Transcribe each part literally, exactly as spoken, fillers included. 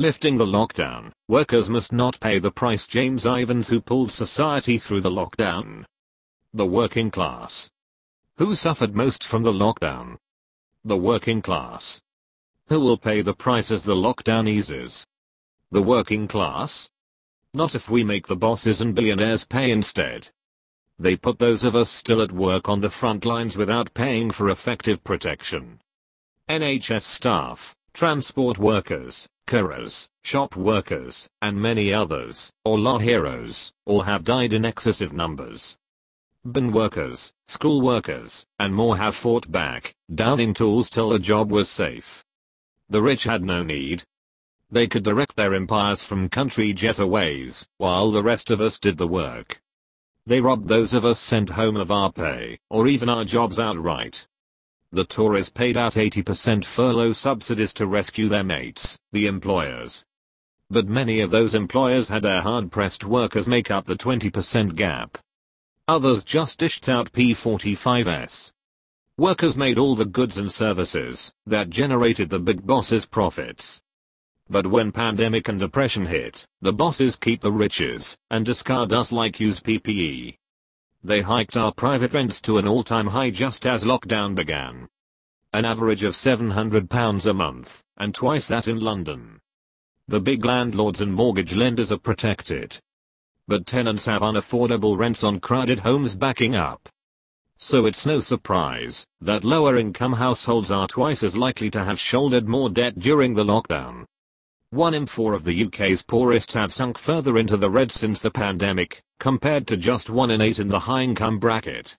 Lifting the lockdown, workers must not pay the price. James Ivins, who pulled society through the lockdown. The working class. Who suffered most from the lockdown? The working class. Who will pay the price as the lockdown eases? The working class? Not if we make the bosses and billionaires pay instead. They put those of us still at work on the front lines without paying for effective protection. N H S staff, transport workers, carers, shop workers, and many others, all are heroes, all have died in excessive numbers. Bin workers, school workers, and more have fought back, downing tools till the job was safe. The rich had no need. They could direct their empires from country getaways, while the rest of us did the work. They robbed those of us sent home of our pay, or even our jobs outright. The Tories paid out eighty percent furlough subsidies to rescue their mates, the employers. But many of those employers had their hard-pressed workers make up the twenty percent gap. Others just dished out P forty-fives. Workers made all the goods and services that generated the big bosses' profits. But when pandemic and depression hit, the bosses keep the riches and discard us like used P P E. They hiked our private rents to an all-time high just as lockdown began. An average of seven hundred pounds a month, and twice that in London. The big landlords and mortgage lenders are protected. But tenants have unaffordable rents on crowded homes backing up. So it's no surprise that lower-income households are twice as likely to have shouldered more debt during the lockdown. One in four of the U K's poorest have sunk further into the red since the pandemic, compared to just one in eight in the high-income bracket.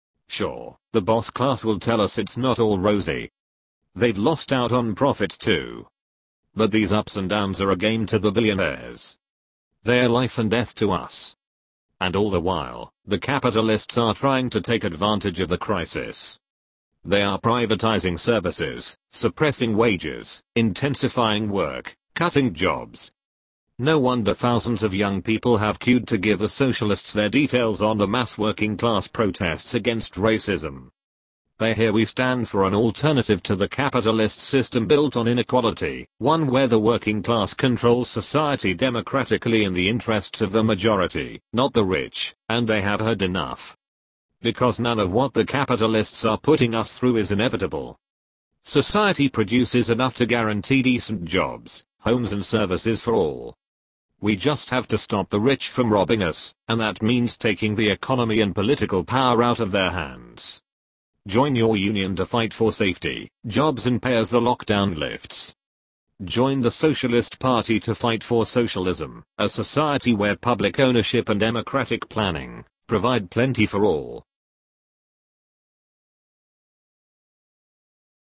Sure, the boss class will tell us it's not all rosy. They've lost out on profits too. But these ups and downs are a game to the billionaires. They're life and death to us. And all the while, the capitalists are trying to take advantage of the crisis. They are privatizing services, suppressing wages, intensifying work, cutting jobs. No wonder thousands of young people have queued to give the socialists their details on the mass working class protests against racism. They hear we stand for an alternative to the capitalist system built on inequality, one where the working class controls society democratically in the interests of the majority, not the rich, and they have heard enough. Because none of what the capitalists are putting us through is inevitable. Society produces enough to guarantee decent jobs, homes and services for all. We just have to stop the rich from robbing us, and that means taking the economy and political power out of their hands. Join your union to fight for safety, jobs and pay as the lockdown lifts. Join the Socialist Party to fight for socialism, a society where public ownership and democratic planning provide plenty for all.